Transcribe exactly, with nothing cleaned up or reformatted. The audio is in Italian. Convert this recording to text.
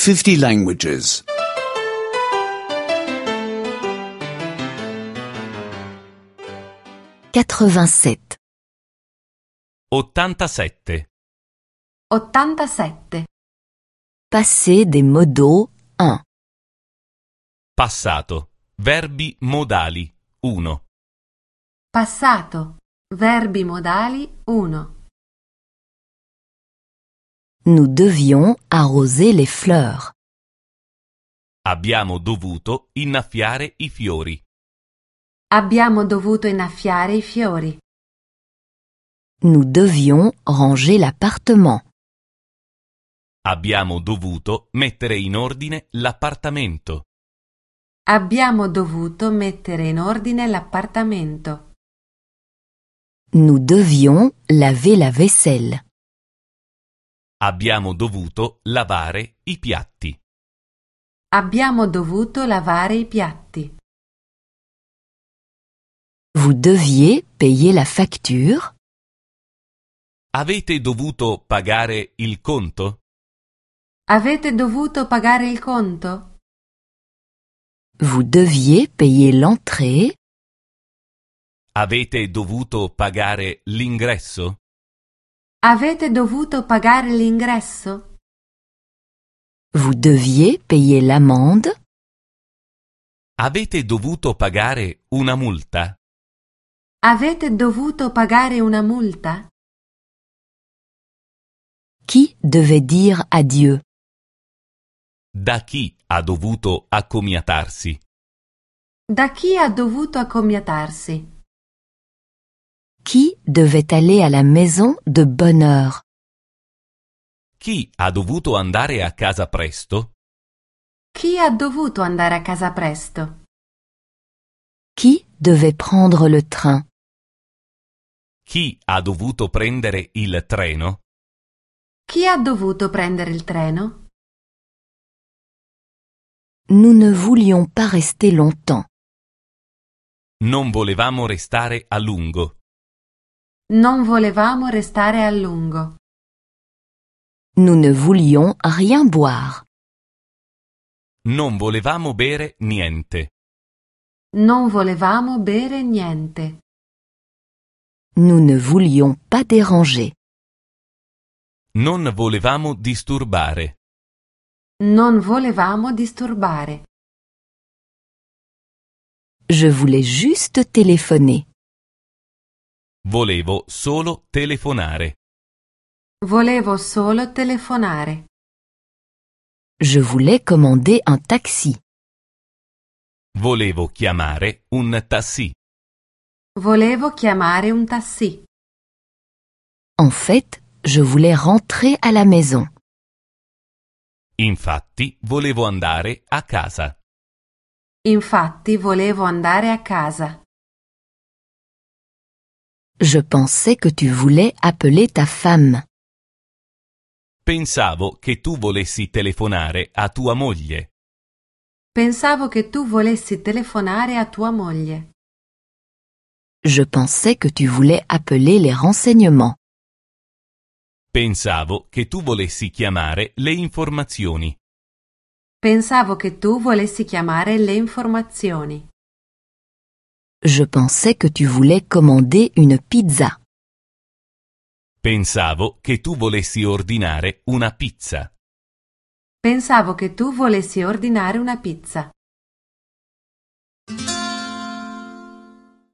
fifty languages. quatre-vingt-sept. ottantasette. ottantasette. Passé des modaux un. Passato. Verbi modali. uno. Passato. Verbi modali uno. Nous devions arroser les fleurs. Abbiamo dovuto innaffiare i fiori. Abbiamo dovuto innaffiare i fiori. Nous devions ranger l'appartement. Abbiamo dovuto mettere in ordine l'appartamento. Abbiamo dovuto mettere in ordine l'appartamento. Nous devions laver la vaisselle. Abbiamo dovuto lavare i piatti. Abbiamo dovuto lavare i piatti. Vous deviez payer la facture. Avete dovuto pagare il conto? Avete dovuto pagare il conto? Vous deviez payer l'entrée. Avete dovuto pagare l'ingresso? Avete dovuto pagare l'ingresso? Vous deviez payer l'amende. Avete dovuto pagare una multa? Avete dovuto pagare una multa? Qui devait dire adieu? Da chi ha dovuto accomiatarsi? Da chi ha dovuto accomiatarsi? Qui devait aller à la maison de bonne heure? Chi ha dovuto andare a casa presto? Chi ha dovuto andare a casa presto? Qui devait prendre le train? Chi ha dovuto prendere il treno? Chi ha dovuto prendere il treno? Nous ne voulions pas rester longtemps. Non volevamo restare a lungo. Non volevamo restare a lungo. Nous ne voulions rien boire. Non volevamo bere niente. Non volevamo bere niente. Nous ne voulions pas déranger. Non volevamo disturbare. Non volevamo disturbare. Je voulais juste téléphoner. Volevo solo telefonare. Volevo solo telefonare. Je voulais commander un taxi. Volevo chiamare un taxi. Volevo chiamare un taxi. En fait, je voulais rentrer à la maison. Infatti, volevo andare a casa. Infatti volevo andare a casa. Je pensais que tu voulais appeler ta femme. Pensavo che tu volessi telefonare a tua moglie. Pensavo che tu volessi telefonare a tua moglie. Je pensais que tu voulais appeler les renseignements. Pensavo che tu volessi chiamare le informazioni. Pensavo che tu volessi chiamare le informazioni. Je pensais que tu voulais commander une pizza. Pensavo che tu volessi ordinare una pizza. Pensavo che tu volessi ordinare una pizza.